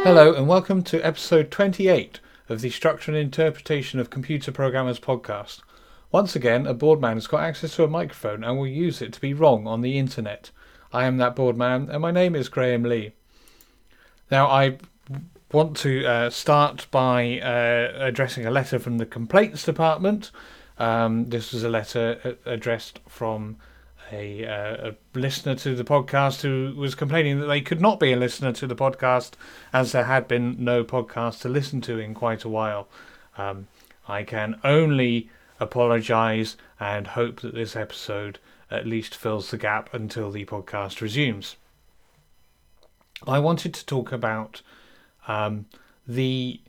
Hello and welcome to episode 28 of the Structure and Interpretation of Computer Programmers podcast. Once again, a bored man has got access to a microphone and will use it to be wrong on the internet. I am that bored man and my name is Graham Lee. Now I want to start by addressing a letter from the complaints department. This was a letter addressed from a listener to the podcast who was complaining that they could not be a listener to the podcast as there had been no podcast to listen to in quite a while. I can only apologise and hope that this episode at least fills the gap until the podcast resumes. I wanted to talk about the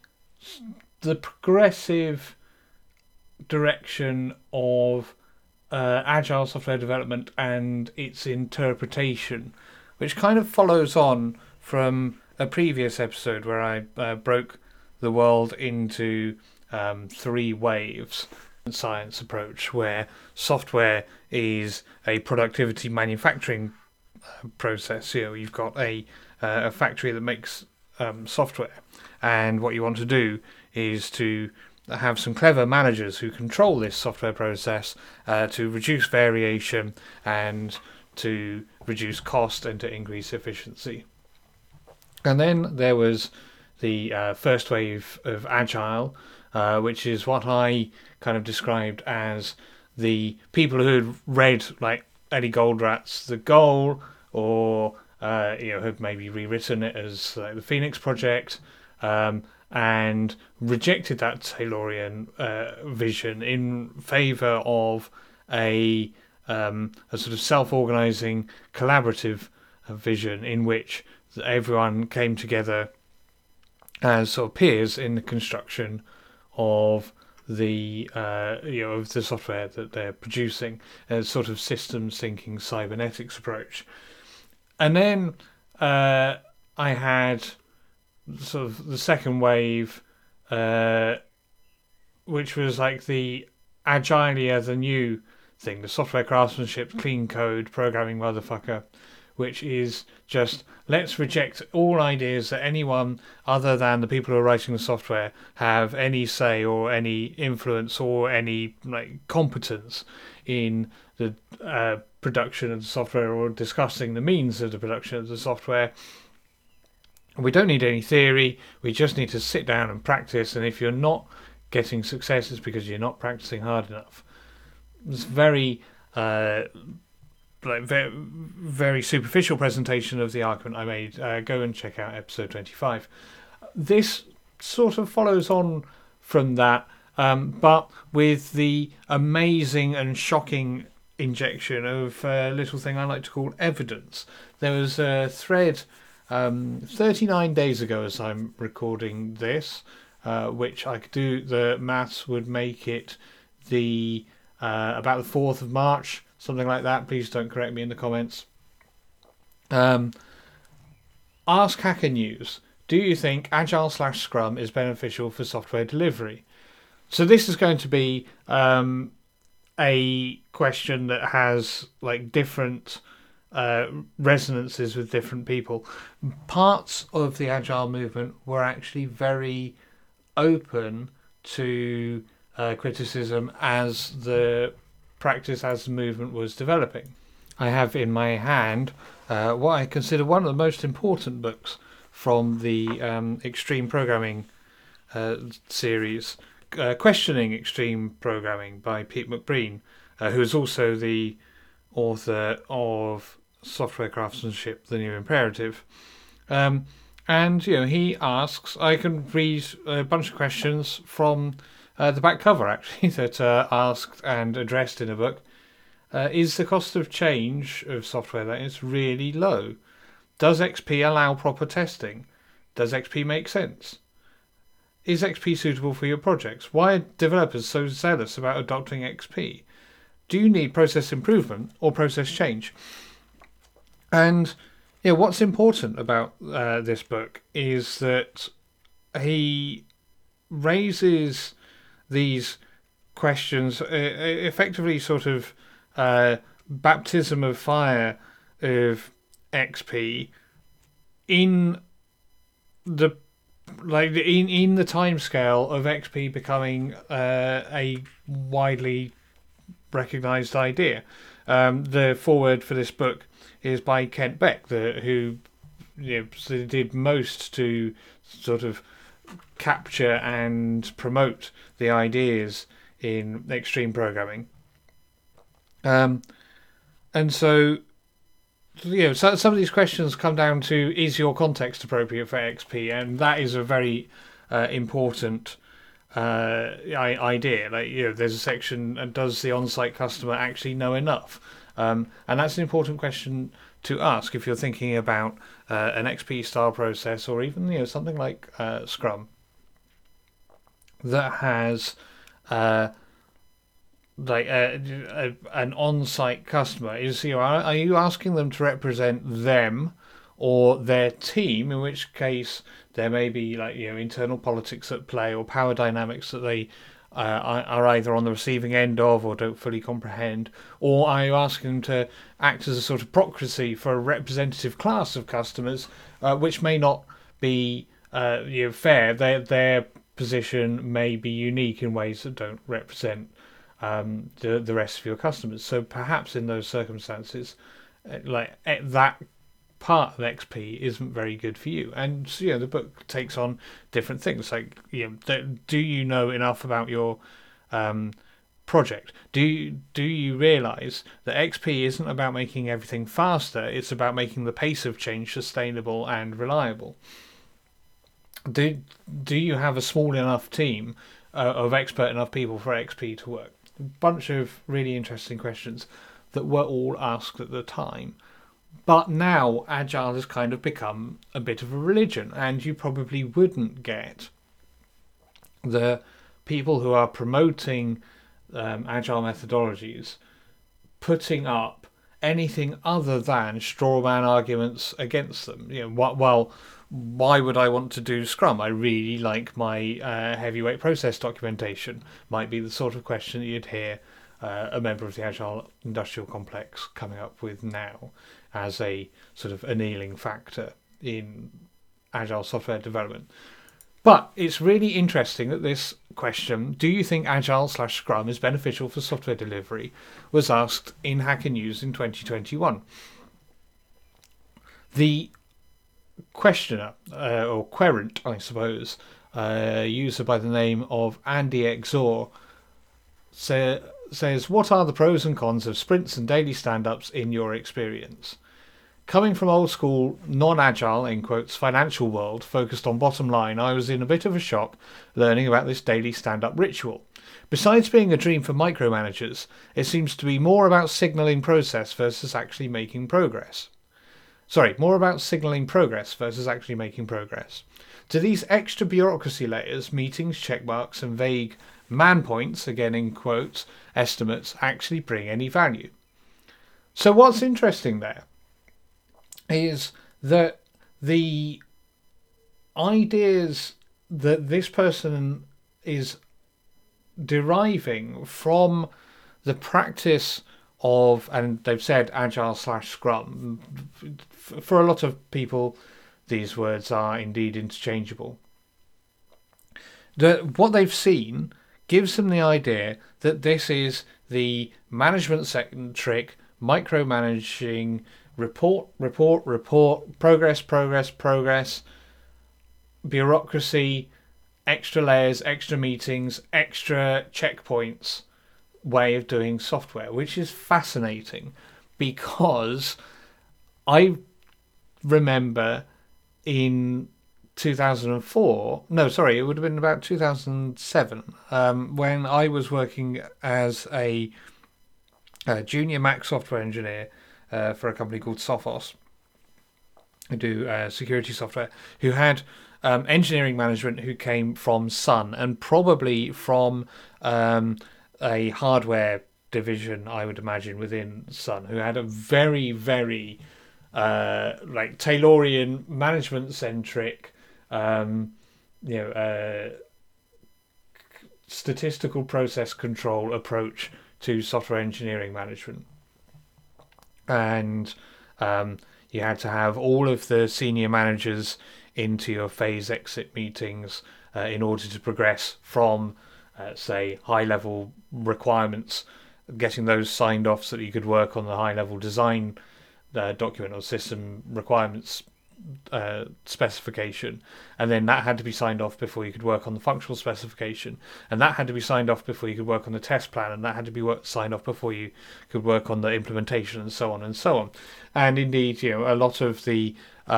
progressive direction of agile software development and its interpretation, which kind of follows on from a previous episode where I broke the world into three waves. Science approach, where software is a productivity manufacturing process. You've got a factory that makes software, and what you want to do is to have some clever managers who control this software process to reduce variation and to reduce cost and to increase efficiency. And then there was the first wave of Agile, which is what I kind of described as the people who had read like Eddie Goldratt's The Goal, or have maybe rewritten it as the Phoenix Project, and rejected that Taylorian vision in favour of a sort of self-organising, collaborative vision in which everyone came together as sort of peers in the construction of the of the software that they're producing, a sort of systems thinking cybernetics approach. And then I had sort of the second wave, which was like the Agilia, the new thing, the software craftsmanship, clean code, programming motherfucker, which is just let's reject all ideas that anyone other than the people who are writing the software have any say or any influence or any competence in the production of the software or discussing the means of the production of the software. We don't need any theory, we just need to sit down and practice, and if you're not getting success it's because you're not practicing hard enough. It's very very superficial presentation of the argument I made. Go and check out episode 25. This sort of follows on from that, but with the amazing and shocking injection of a little thing I like to call evidence. There was a thread 39 days ago as I'm recording this, which I could do the maths would make it the about the 4th of March, something like that. Please don't correct me in the comments. Ask Hacker News, do you think Agile/Scrum is beneficial for software delivery? So this is going to be a question that has different resonances with different people. Parts of the Agile movement were actually very open to criticism as the practice, as the movement was developing. I have in my hand what I consider one of the most important books from the Extreme Programming series, Questioning Extreme Programming by Pete McBreen, who is also the author of Software Craftsmanship, The New Imperative. And he asks, I can read a bunch of questions from the back cover actually that are asked and addressed in a book. Is the cost of change of software that is really low? Does XP allow proper testing? Does XP make sense? Is XP suitable for your projects? Why are developers so zealous about adopting XP? Do you need process improvement or process change? And what's important about this book is that he raises these questions, effectively sort of baptism of fire of XP in the like in the timescale of XP becoming a widely recognised idea. The foreword for this book is by Kent Beck, who did most to sort of capture and promote the ideas in extreme programming. And so, so some of these questions come down to, is your context appropriate for XP? And that is a very important idea. Like, there's a section, does the on-site customer actually know enough? And that's an important question to ask if you're thinking about an XP style process, or even something like Scrum that has an on-site customer. Are you asking them to represent them or their team? In which case there may be internal politics at play, or power dynamics that they are either on the receiving end of or don't fully comprehend. Or are you asking them to act as a sort of proxy for a representative class of customers, which may not be fair? Their position may be unique in ways that don't represent the rest of your customers. So perhaps in those circumstances, that part of XP isn't very good for you. And the book takes on different things, like do you know enough about your project? Do you realize that XP isn't about making everything faster? It's about making the pace of change sustainable and reliable. Do you have a small enough team of expert enough people for XP to work? A bunch of really interesting questions that were all asked at the time. But now Agile has kind of become a bit of a religion, and you probably wouldn't get the people who are promoting Agile methodologies putting up anything other than straw man arguments against them. Why would I want to do Scrum? I really like my heavyweight process documentation. Might be the sort of question that you'd hear a member of the Agile Industrial Complex coming up with now as a sort of annealing factor in Agile software development. But it's really interesting that this question, do you think Agile/Scrum is beneficial for software delivery, was asked in Hacker News in 2021. The questioner, or querent, I suppose, a user by the name of Andy Exor, says, what are the pros and cons of sprints and daily stand-ups in your experience? Coming from old school, non-agile, in quotes, financial world focused on bottom line, I was in a bit of a shock learning about this daily stand-up ritual. Besides being a dream for micromanagers, it seems to be more about signalling progress versus actually making progress. Do these extra bureaucracy layers, meetings, checkmarks, and vague man points, again in quotes, estimates, actually bring any value? So what's interesting there is that the ideas that this person is deriving from the practice of, and they've said Agile/Scrum, for a lot of people these words are indeed interchangeable. What they've seen gives them the idea that this is the management-centric, micromanaging, report, progress, bureaucracy, extra layers, extra meetings, extra checkpoints way of doing software, which is fascinating because I remember in 2004, it would have been about 2007, when I was working as a junior Mac software engineer for a company called Sophos, who do security software, who had engineering management who came from Sun, and probably from a hardware division, I would imagine, within Sun, who had a very, very Taylorian management-centric, statistical process control approach to software engineering management. And you had to have all of the senior managers into your phase exit meetings in order to progress from, say, high-level requirements, getting those signed off so that you could work on the high-level design document or system requirements specification, and then that had to be signed off before you could work on the functional specification, and that had to be signed off before you could work on the test plan, and that had to be signed off before you could work on the implementation, and so on and so on. And indeed, a lot of the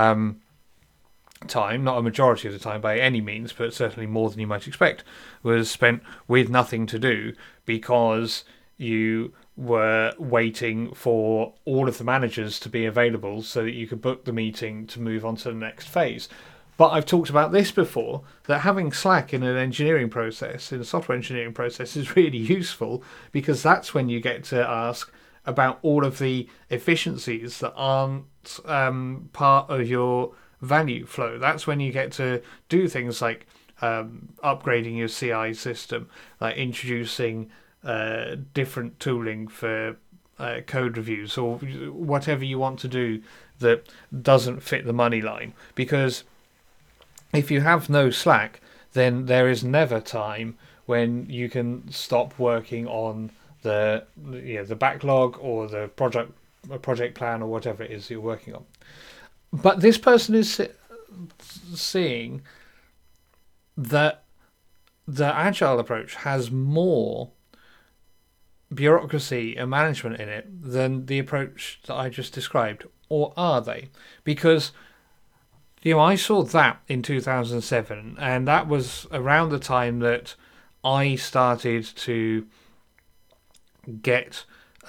time, not a majority of the time by any means, but certainly more than you might expect, was spent with nothing to do because you were waiting for all of the managers to be available so that you could book the meeting to move on to the next phase. But I've talked about this before, that having Slack in an engineering process, in a software engineering process, is really useful, because that's when you get to ask about all of the efficiencies that aren't part of your value flow. That's when you get to do things like upgrading your CI system, like introducing different tooling for code reviews, or whatever you want to do that doesn't fit the money line. Because if you have no Slack, then there is never time when you can stop working on the backlog or the project plan or whatever it is you're working on. But this person is seeing that the agile approach has more bureaucracy and management in it than the approach that I just described, or are they? Because I saw that in 2007, and that was around the time that I started to get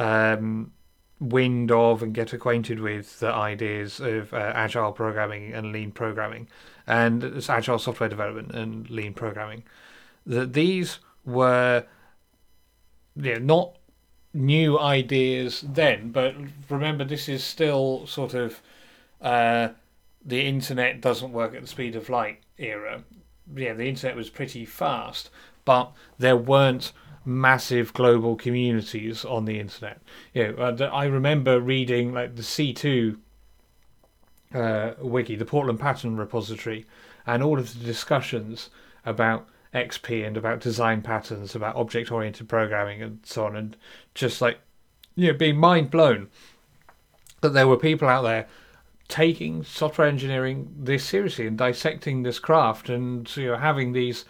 wind of and get acquainted with the ideas of agile programming and lean programming, and it's agile software development and lean programming. That these were not new ideas then, but remember, this is still sort of the internet doesn't work at the speed of light era. The internet was pretty fast, but there weren't massive global communities on the internet. I remember reading like the C2 wiki, the Portland Pattern Repository, and all of the discussions about XP and about design patterns, about object-oriented programming and so on, and just being mind blown that there were people out there taking software engineering this seriously and dissecting this craft, and having these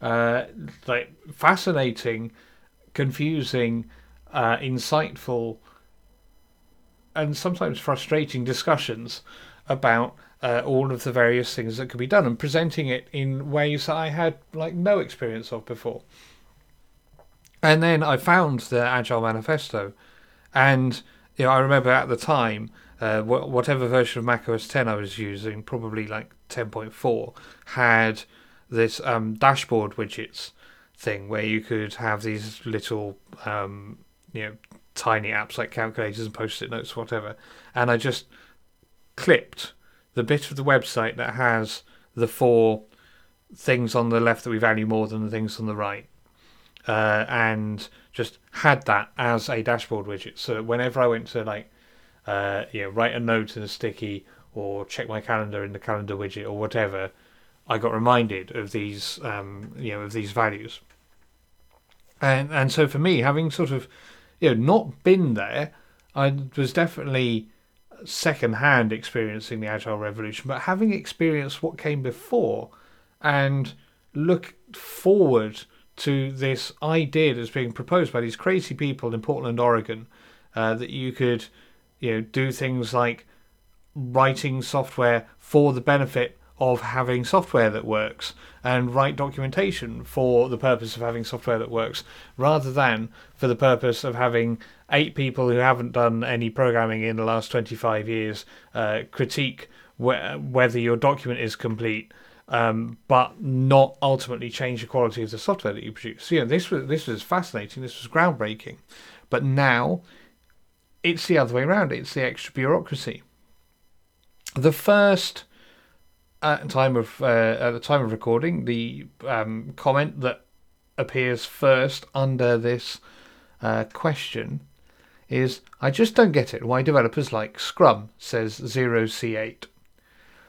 fascinating, confusing, insightful, and sometimes frustrating discussions about all of the various things that could be done, and presenting it in ways that I had no experience of before. And then I found the Agile Manifesto, and I remember at the time, whatever version of Mac OS 10 I was using, probably 10.4, had this dashboard widgets thing where you could have these little tiny apps like calculators and post-it notes, whatever, and I just clipped the bit of the website that has the 4 things on the left that we value more than the things on the right, and just had that as a dashboard widget, so that whenever I went to write a note in a sticky or check my calendar in the calendar widget or whatever, I got reminded of these of these values. And so for me, having sort of not been there, I was definitely second-hand experiencing the Agile Revolution, but having experienced what came before and look forward to this idea that's being proposed by these crazy people in Portland, Oregon, that you could do things like writing software for the benefit of having software that works, and write documentation for the purpose of having software that works, rather than for the purpose of having 8 people who haven't done any programming in the last 25 years critique whether your document is complete, but not ultimately change the quality of the software that you produce. This was fascinating. This was groundbreaking. But now it's the other way around. It's the extra bureaucracy. The first at the time of recording, the comment that appears first under this question is, "I just don't get it why developers like Scrum," says 0C8.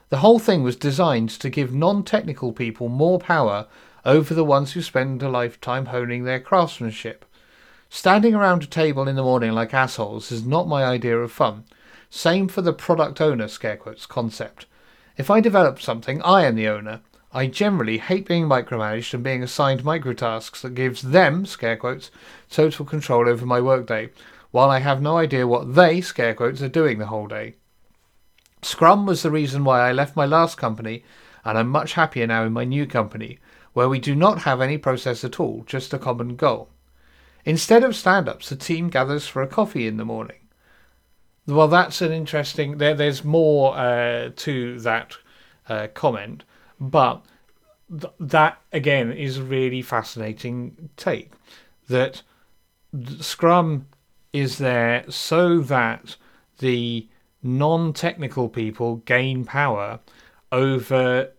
The whole thing was designed to give non-technical people more power over the ones who spend a lifetime honing their craftsmanship. Standing around a table in the morning like assholes is not my idea of fun. Same for the product owner, scare quotes, concept. If I develop something, I am the owner. I generally hate being micromanaged and being assigned microtasks that gives them, scare quotes, total control over my workday, while I have no idea what they, scare quotes, are doing the whole day. Scrum was the reason why I left my last company, and I'm much happier now in my new company, where we do not have any process at all, just a common goal. Instead of stand-ups, the team gathers for a coffee in the morning. Well, that's an interesting... There's more to that comment, but that, again, is a really fascinating take. That Scrum is there so that the non-technical people gain power over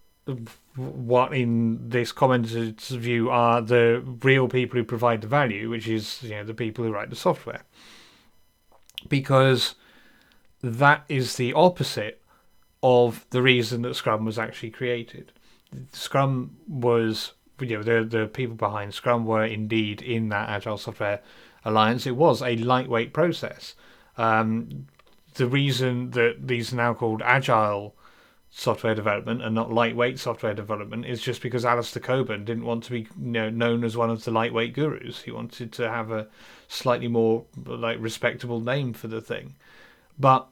what in this commenter's view are the real people who provide the value, which is the people who write the software, because that is the opposite of the reason that Scrum was actually created. Scrum was, the people behind Scrum were indeed in that Agile Software Alliance. It was a lightweight process. The reason that these are now called Agile software development and not lightweight software development is just because Alistair Cockburn didn't want to be known as one of the lightweight gurus. He wanted to have a slightly more respectable name for the thing. But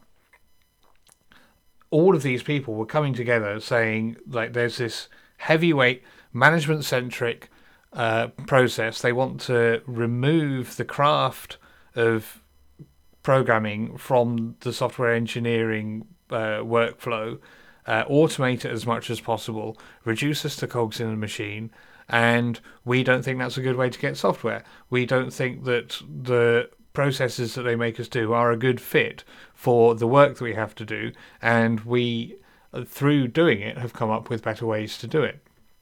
all of these people were coming together saying there's this heavyweight management centric process. They want to remove the craft of programming from the software engineering workflow, automate it as much as possible, reduce us to cogs in the machine, and we don't think that's a good way to get software. We don't think that the processes that they make us do are a good fit for the work that we have to do, and we, through doing it, have come up with better ways to do it.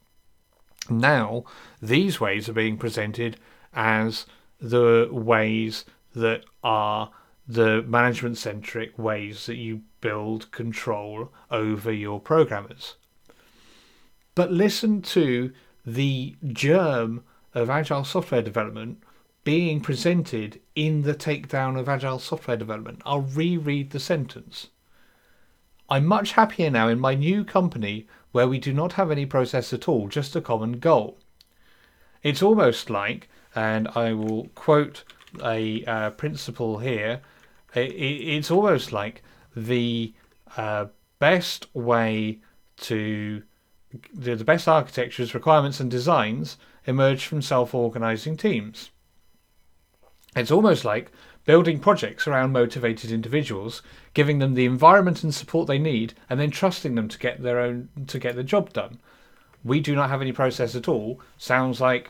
Now, these ways are being presented as the ways that are the management-centric ways that you build control over your programmers. But listen to the germ of Agile software development being presented in the takedown of Agile software development. I'll reread the sentence. I'm much happier now in my new company where we do not have any process at all, just a common goal. It's almost like, and I will quote a principle here, it's almost like the best way to... The best architectures, requirements and designs emerge from self-organizing teams. It's almost like building projects around motivated individuals, giving them the environment and support they need, and then trusting them to get the job done. We do not have any process at all. Sounds like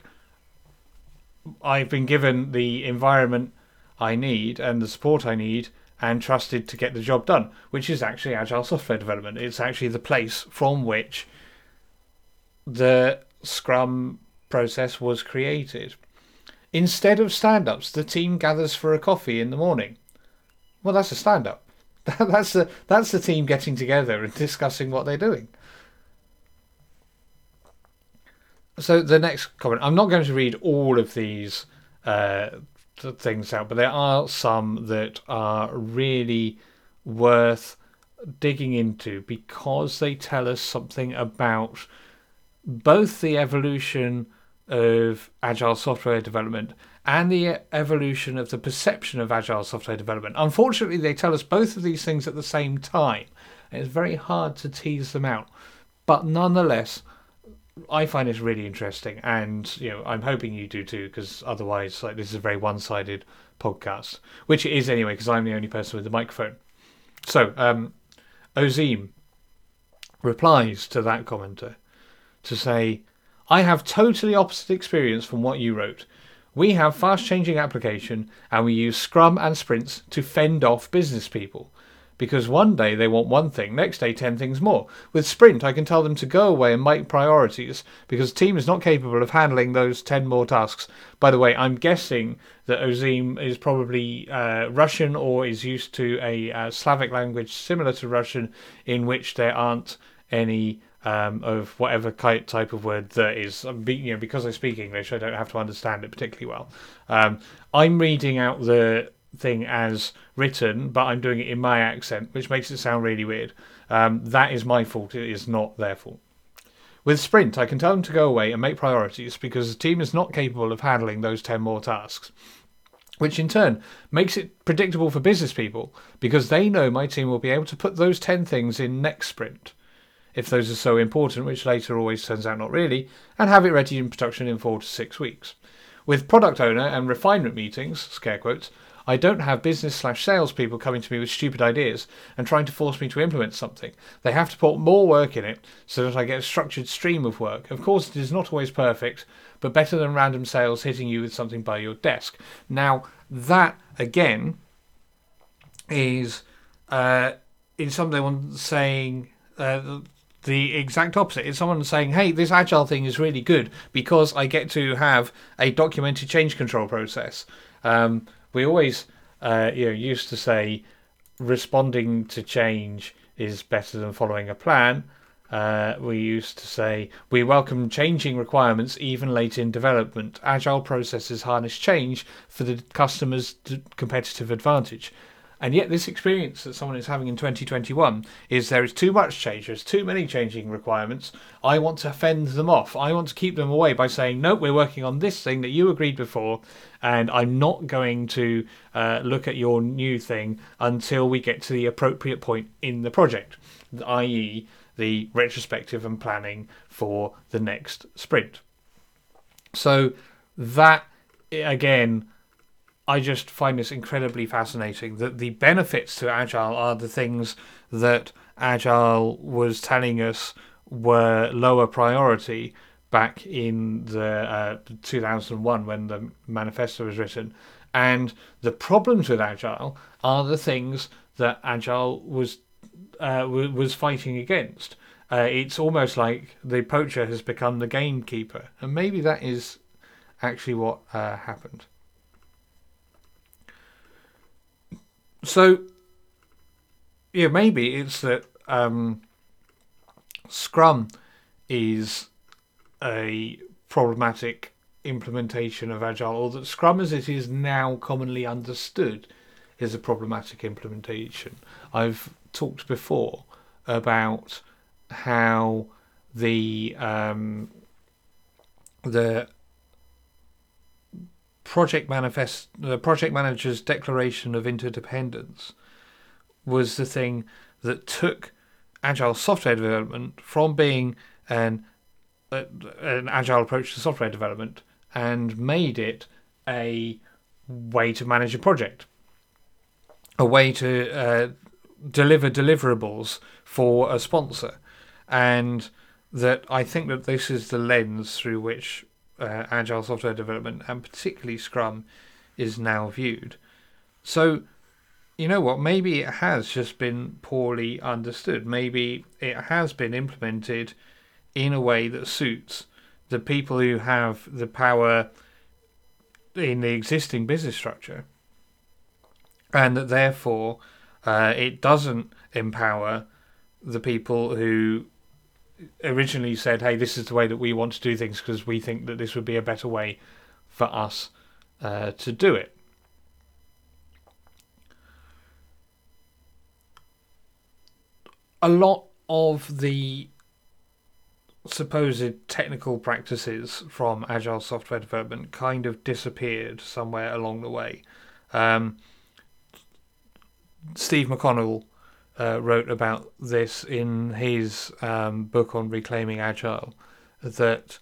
I've been given the environment I need and the support I need and trusted to get the job done, which is actually Agile software development. It's actually the place from which the Scrum process was created. Instead of stand-ups, the team gathers for a coffee in the morning. Well, that's a stand-up. That's the team getting together and discussing what they're doing. So the next comment, I'm not going to read all of these things out, but there are some that are really worth digging into because they tell us something about both the evolution of Agile software development and the evolution of the perception of Agile software development. Unfortunately, they tell us both of these things at the same time, and it's very hard to tease them out. But nonetheless, I find it really interesting, and I'm hoping you do too, because otherwise, this is a very one-sided podcast, which it is anyway, because I'm the only person with the microphone. So, Ozim replies to that commenter to say, I have totally opposite experience from what you wrote. We have fast-changing application, and we use Scrum and sprints to fend off business people. because one day they want one thing, next day 10 things more. With Sprint, I can tell them to go away and make priorities because the team is not capable of handling those 10 more tasks. By the way, I'm guessing that Ozim is probably Russian or is used to a Slavic language similar to Russian in which there aren't any of whatever type of word there is. Because I speak English, I don't have to understand it particularly well. I'm reading out the thing as written, but I'm doing it in my accent, which makes it sound really weird. That is my fault. It is not their fault. With Sprint, I can tell them to go away and make priorities because the team is not capable of handling those 10 more tasks, which in turn makes it predictable for business people because they know my team will be able to put those 10 things in next sprint, if those are so important, which later always turns out not really, and have it ready in production in 4 to 6 weeks. With product owner and refinement meetings, scare quotes, I don't have business/sales people coming to me with stupid ideas and trying to force me to implement something. They have to put more work in it so that I get a structured stream of work. Of course, it is not always perfect, but better than random sales hitting you with something by your desk. Now, that, again, is someone saying the exact opposite. It's someone saying, hey, this agile thing is really good because I get to have a documented change control process. We always used to say responding to change is better than following a plan. We used to say we welcome changing requirements even late in development. Agile processes harness change for the customer's competitive advantage. And yet this experience that someone is having in 2021 is there is too much change, there's too many changing requirements. I want to fend them off. I want to keep them away by saying, nope, we're working on this thing that you agreed before, and I'm not going to look at your new thing until we get to the appropriate point in the project, i.e. the retrospective and planning for the next sprint. So that, again, I just find this incredibly fascinating, that the benefits to Agile are the things that Agile was telling us were lower priority back in the 2001 when the manifesto was written. And the problems with Agile are the things that Agile was fighting against. It's almost like the poacher has become the gamekeeper. And maybe that is actually what happened. So, yeah, maybe it's that Scrum is a problematic implementation of Agile, or that Scrum as it is now commonly understood is a problematic implementation. I've talked before about how the project manager's declaration of interdependence was the thing that took Agile software development from being an Agile approach to software development and made it a way to manage a project, a way to deliver deliverables for a sponsor. And that I think that this is the lens through which Agile software development, and particularly Scrum, is now viewed. So, you know what, maybe it has just been poorly understood. Maybe it has been implemented in a way that suits the people who have the power in the existing business structure, and that therefore it doesn't empower the people who originally said, hey, this is the way that we want to do things because we think that this would be a better way for us to do it. A lot of the supposed technical practices from Agile software development kind of disappeared somewhere along the way. Steve McConnell wrote about this in his book on Reclaiming Agile, that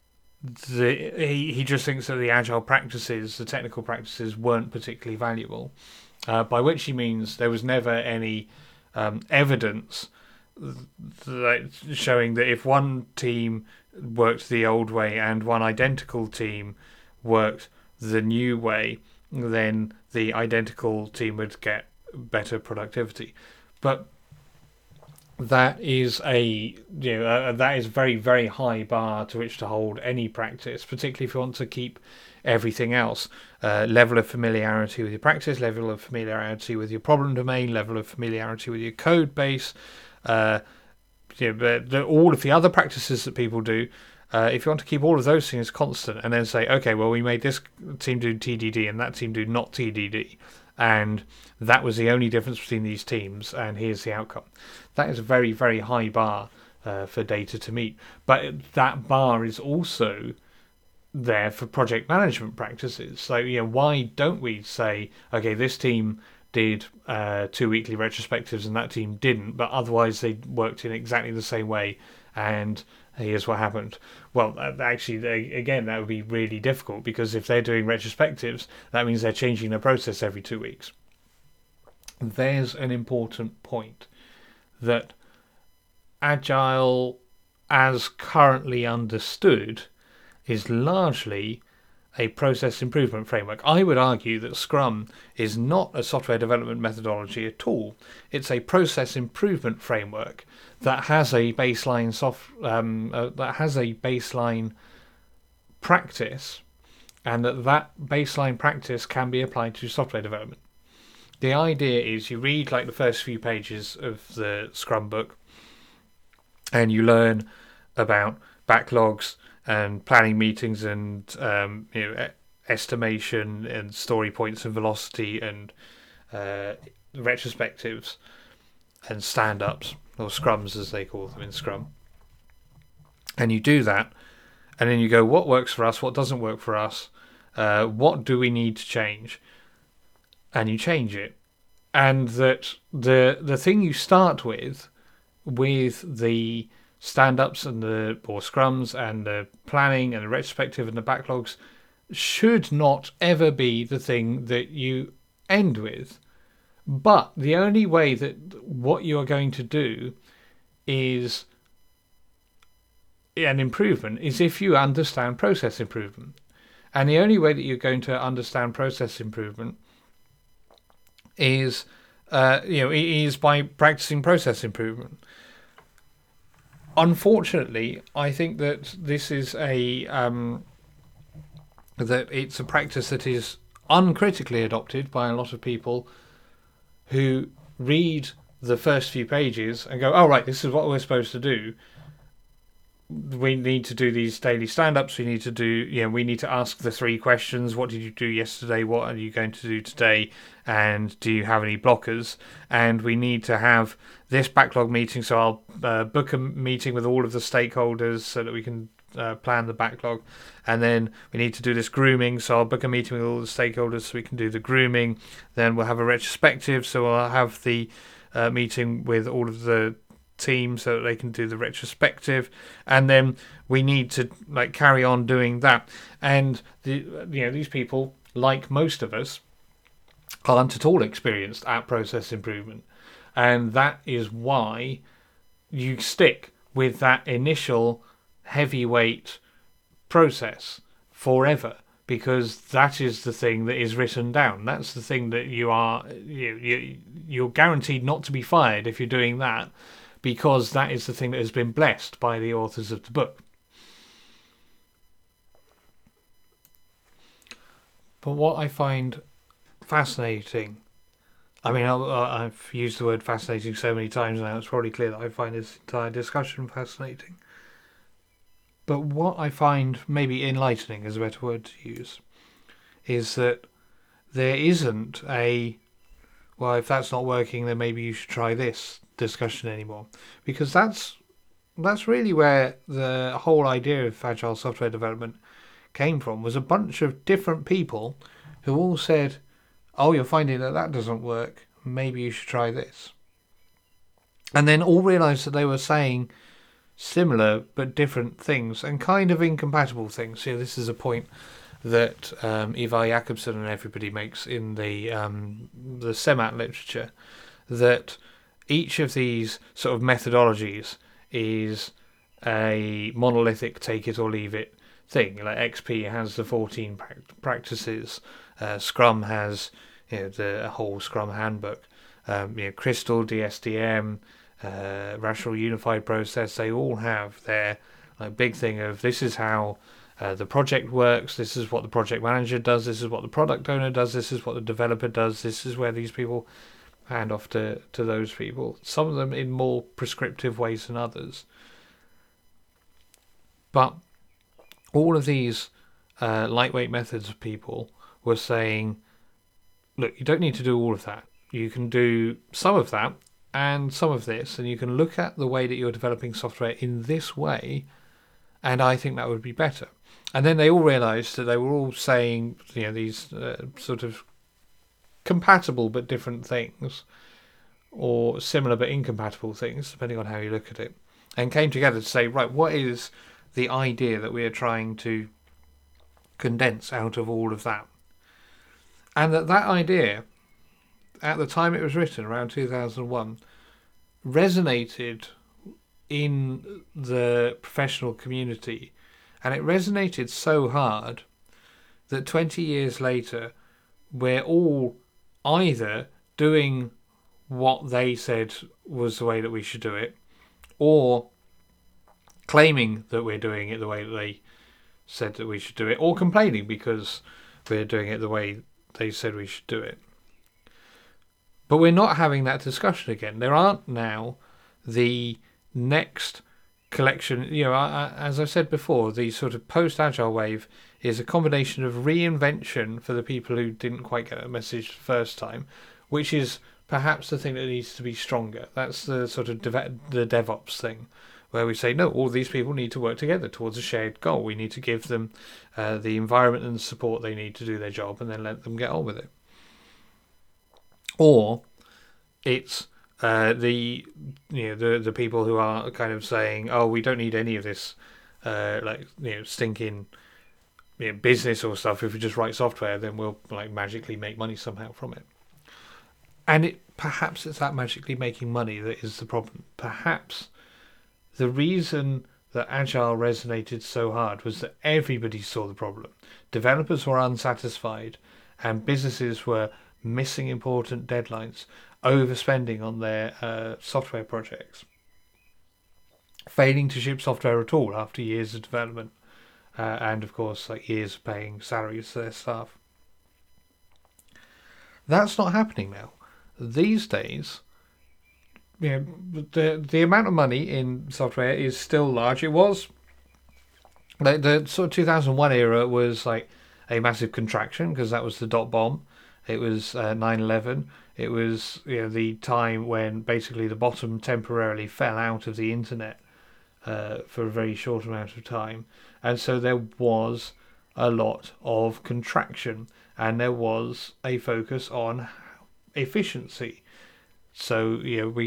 he just thinks that the Agile practices, the technical practices, weren't particularly valuable, by which he means there was never any evidence showing that if one team worked the old way and one identical team worked the new way, then the identical team would get better productivity. But that is that is a very, very high bar to which to hold any practice, particularly if you want to keep everything else. Level of familiarity with your practice, level of familiarity with your problem domain, level of familiarity with your code base, but all of the other practices that people do. If you want to keep all of those things constant and then say, okay, well, we made this team do TDD and that team do not TDD, and that was the only difference between these teams, and here's the outcome. That is a very, very high bar for data to meet. But that bar is also there for project management practices. So, why don't we say, okay, this team did 2 weekly retrospectives and that team didn't, but otherwise they worked in exactly the same way, and here's what happened. Well, actually, again, that would be really difficult, because if they're doing retrospectives, that means they're changing their process every 2 weeks. There's an important point, that Agile, as currently understood, is largely a process improvement framework. I would argue that Scrum is not a software development methodology at all. It's a process improvement framework that has a baseline practice, and that baseline practice can be applied to software development. The idea is you read like the first few pages of the Scrum book, and you learn about backlogs and planning meetings and estimation and story points and velocity and retrospectives and stand-ups, or scrums as they call them in Scrum. And you do that, and then you go, what works for us, what doesn't work for us, what do we need to change? And you change it. And that the thing you start with the stand-ups and or scrums and the planning and the retrospective and the backlogs should not ever be the thing that you end with. But the only way that what you are going to do is an improvement is if you understand process improvement. And the only way that you're going to understand process improvement is by practicing process improvement. Unfortunately, I think that this is that it's a practice that is uncritically adopted by a lot of people who read the first few pages and go, oh, right, this is what we're supposed to do. We need to do these daily stand-ups. We need to ask the 3 questions. What did you do yesterday? What are you going to do today? And do you have any blockers? And we need to have this backlog meeting. So I'll book a meeting with all of the stakeholders so that we can plan the backlog. And then we need to do this grooming. So I'll book a meeting with all the stakeholders so we can do the grooming. Then we'll have a retrospective. So I'll have the meeting with all of the team so that they can do the retrospective, and then we need to carry on doing that. And these people, like most of us, aren't at all experienced at process improvement, and that is why you stick with that initial heavyweight process forever, because that is the thing that is written down. That's the thing that you're guaranteed not to be fired if you're doing that, because that is the thing that has been blessed by the authors of the book. But what I find fascinating, I've used the word fascinating so many times now, it's probably clear that I find this entire discussion fascinating. But what I find maybe enlightening is a better word to use, is that there isn't if that's not working, then maybe you should try this discussion anymore, because that's really where the whole idea of agile software development came from, was a bunch of different people who all said, oh, you're finding that doesn't work, maybe you should try this, and then all realized that they were saying similar but different things and kind of incompatible things. This is a point that Ivar Jakobsen and everybody makes in the CEMAT literature, that each of these sort of methodologies is a monolithic take it or leave it thing. Like XP has the 14 practices, Scrum has the whole Scrum handbook, Crystal, DSDM, Rational Unified Process, they all have their big thing of this is how the project works, this is what the project manager does, this is what the product owner does, this is what the developer does, this is where these people hand off to those people. Some of them in more prescriptive ways than others. But all of these lightweight methods of people were saying, look, you don't need to do all of that. You can do some of that and some of this, and you can look at the way that you're developing software in this way, and I think that would be better. And then they all realised that they were all saying, these sort of compatible but different things, or similar but incompatible things, depending on how you look at it, and came together to say, right, what is the idea that we are trying to condense out of all of that? And that idea, at the time it was written, around 2001, resonated in the professional community, and it resonated so hard that 20 years later we're all either doing what they said was the way that we should do it, or claiming that we're doing it the way that they said that we should do it, or complaining because we're doing it the way they said we should do it. But we're not having that discussion again. There aren't now the next collection. As I said before, the sort of post-agile wave is a combination of reinvention for the people who didn't quite get the message the first time, which is perhaps the thing that needs to be stronger. That's the sort of the DevOps thing, where we say, no, all these people need to work together towards a shared goal. We need to give them the environment and the support they need to do their job, and then let them get on with it. Or it's the people who are kind of saying, oh, we don't need any of this stinking business or stuff. If we just write software, then we'll magically make money somehow from it. And perhaps it's that magically making money that is the problem. Perhaps the reason that Agile resonated so hard was that everybody saw the problem. Developers were unsatisfied, and businesses were missing important deadlines, overspending on their software projects, failing to ship software at all after years of development, and of course years of paying salaries to their staff. That's not happening now. These days, the amount of money in software is still large. It was the sort of 2001 era was like a massive contraction because that was the dot bomb. It was 9/11. It was the time when basically the bottom temporarily fell out of the internet for a very short amount of time, and so there was a lot of contraction, and there was a focus on efficiency. So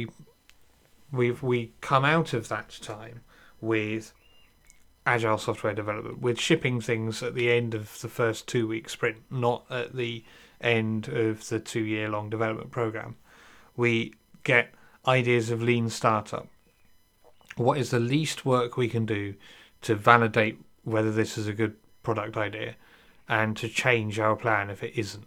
we come out of that time with agile software development, with shipping things at the end of the first 2-week sprint, not at the end of the 2-year-long development program. We get ideas of lean startup. What is the least work we can do to validate whether this is a good product idea and to change our plan if it isn't?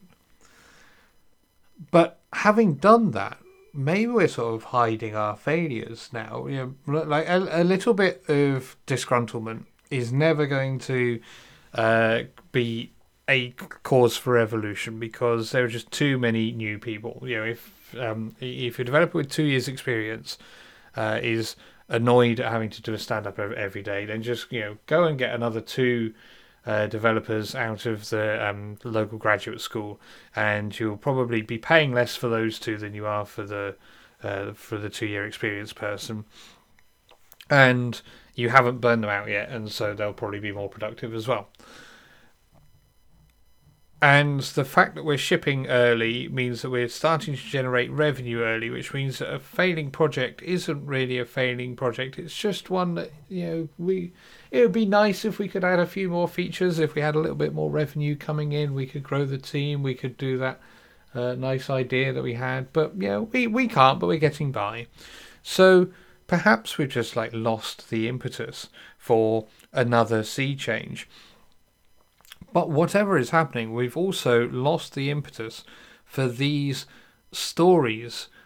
But having done that, maybe we're sort of hiding our failures now. Like a little bit of disgruntlement is never going to be a cause for evolution, because there are just too many new people. If a developer with 2 years experience is annoyed at having to do a stand-up every day, then just go and get another 2 developers out of the local graduate school, and you'll probably be paying less for those 2 than you are for the 2-year experienced person, and you haven't burned them out yet, and so they'll probably be more productive as well. And the fact that we're shipping early means that we're starting to generate revenue early, which means that a failing project isn't really a failing project. It's just one that, it would be nice if we could add a few more features. If we had a little bit more revenue coming in, we could grow the team. We could do that nice idea that we had. But, we can't, but we're getting by. So perhaps we've just lost the impetus for another sea change. But whatever is happening, we've also lost the impetus for these stories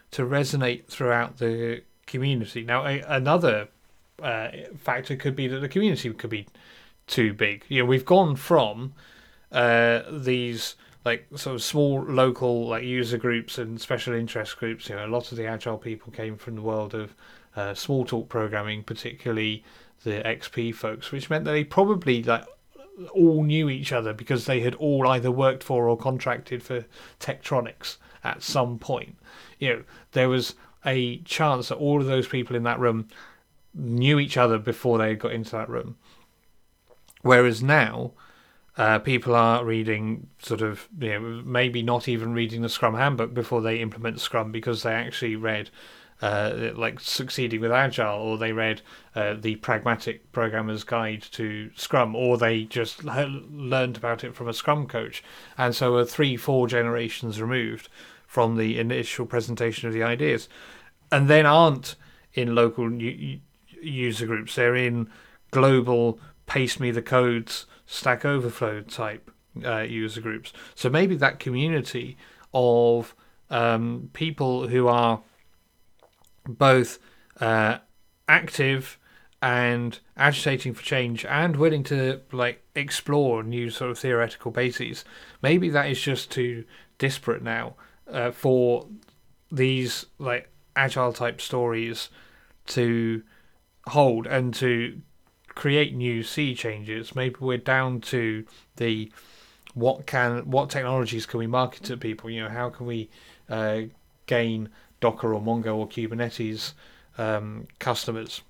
to resonate throughout the community. Now, another factor could be that the community could be too big. We've gone from these like sort of small local like user groups and special interest groups. A lot of the agile people came from the world of small talk programming, particularly the XP folks, which meant that they probably like all knew each other because they had all either worked for or contracted for Tektronix at some point. There was a chance that all of those people in that room knew each other before they got into that room. Whereas now, people are reading sort of, maybe not even reading the Scrum Handbook before they implement Scrum, because they actually read like Succeeding with Agile, or they read the Pragmatic Programmer's Guide to Scrum, or they just learned about it from a Scrum coach, and so are 3-4 generations removed from the initial presentation of the ideas, and then aren't in local user groups. They're in global paste me the codes, Stack Overflow type user groups. So maybe that community of people who are both active and agitating for change and willing to like explore new sort of theoretical bases, maybe that is just too disparate now for these like agile type stories to hold and to create new sea changes. Maybe we're down to the what technologies can we market to people? How can we gain Docker or Mongo or Kubernetes customers?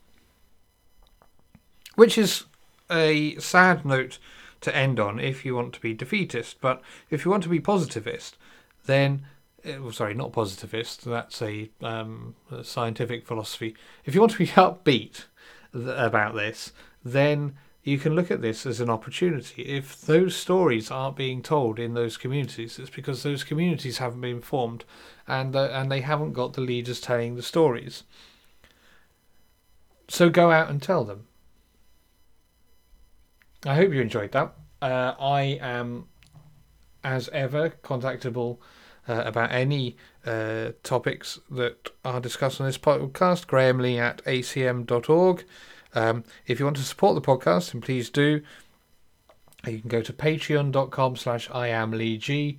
Which is a sad note to end on if you want to be defeatist. But if you want to be positivist, then not positivist. That's a scientific philosophy. If you want to be upbeat about this, then you can look at this as an opportunity. If those stories aren't being told in those communities, it's because those communities haven't been formed, and they haven't got the leaders telling the stories. So go out and tell them. I hope you enjoyed that. I am, as ever, contactable about any topics that are discussed on this podcast. grahamlee@acm.org. If you want to support the podcast, then please do. You can go to patreon.com/iamleeg,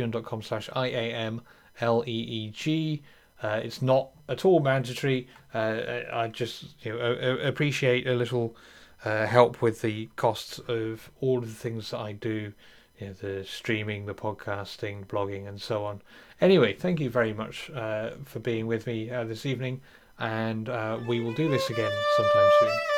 patreon.com/iamleeg. It's not at all mandatory. I just appreciate a little help with the costs of all of the things that I do. The streaming, the podcasting, blogging, and so on. Anyway, thank you very much for being with me this evening, and we will do this again sometime soon.